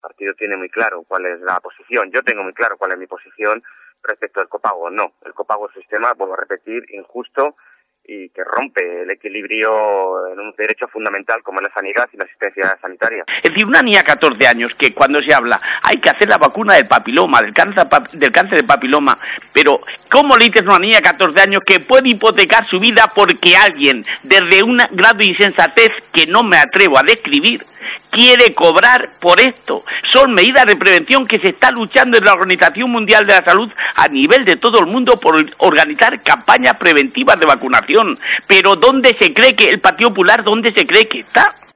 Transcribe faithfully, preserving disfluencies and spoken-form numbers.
partido tiene muy claro cuál es la posición. Yo tengo muy claro cuál es mi posición respecto al copago. No, el copago es un sistema, vuelvo a repetir, injusto y que rompe el equilibrio en un derecho fundamental como es la sanidad y la asistencia sanitaria. Es decir, una niña de catorce años que cuando se habla hay que hacer la vacuna del papiloma, del cáncer, del cáncer de papiloma, pero ¿cómo le dices a una niña de catorce años que puede hipotecar su vida porque alguien, desde un grado de insensatez que no me atrevo a describir, quiere cobrar por esto? Son medidas de prevención que se está luchando en la Organización Mundial de la Salud a nivel de todo el mundo por organizar campañas preventivas de vacunación. Pero ¿dónde se cree que el Partido Popular, dónde se cree que está?